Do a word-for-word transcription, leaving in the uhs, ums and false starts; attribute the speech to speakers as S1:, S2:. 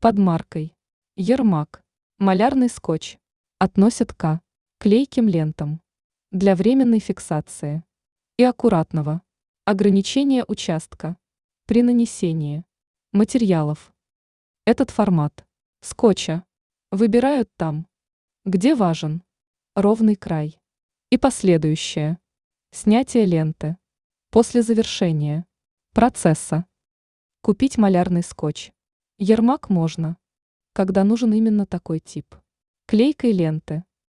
S1: Под маркой Ермак малярный скотч относят к клейким лентам для временной фиксации и аккуратного ограничения участка при нанесении материалов. Этот формат скотча выбирают там, где важен ровный край и последующее снятие ленты после завершения процесса. Купить малярный скотч Ермак можно, когда нужен именно такой тип клейкой ленты.